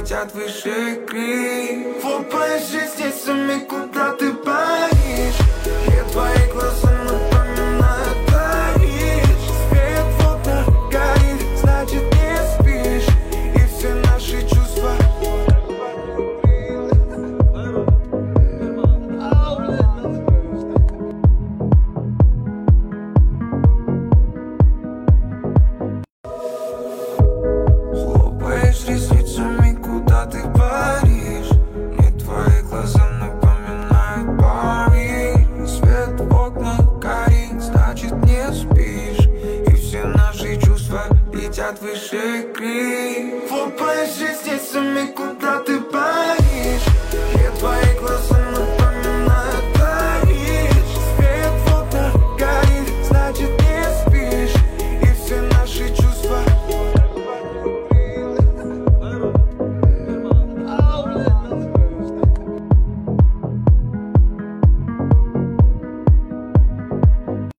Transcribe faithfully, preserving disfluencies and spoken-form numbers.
летят выше крик. Хлопаешь ресницами, куда ты паришь? Где твои глаза напоминают Париж? Свет в окнах горит, значит не спишь. И все наши чувства ресницами, куда ты паришь? Мне твои глаза напоминают Париж. Свет в окнах горит, значит не спишь. И все наши чувства летят выше крик. Хлопаешь ресницами, куда